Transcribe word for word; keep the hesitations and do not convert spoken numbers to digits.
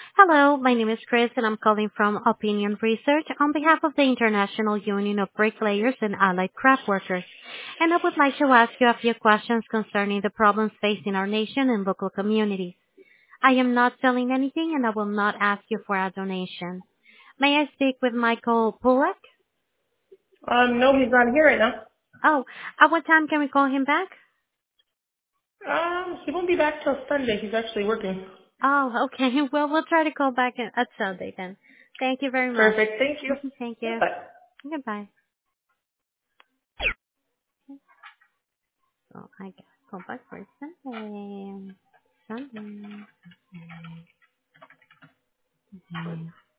Hello, my name is Chris, and I'm calling from Opinion Research on behalf of the International Union of Bricklayers and Allied Craft Workers. And I would like to ask you a few questions concerning the problems facing our nation and local communities. I am not selling anything, and I will not ask you for a donation. May I speak with Michael Pulak? Um, no, he's not here right now. Oh, at what time can we call him back? Um, he won't be back till Sunday. He's actually working. Oh, okay. Well, we'll try to call back at Sunday then. Thank you very much. Perfect. Thank you. Thank Yeah, you. bye. Goodbye. So I guess go back for Sunday. Sunday.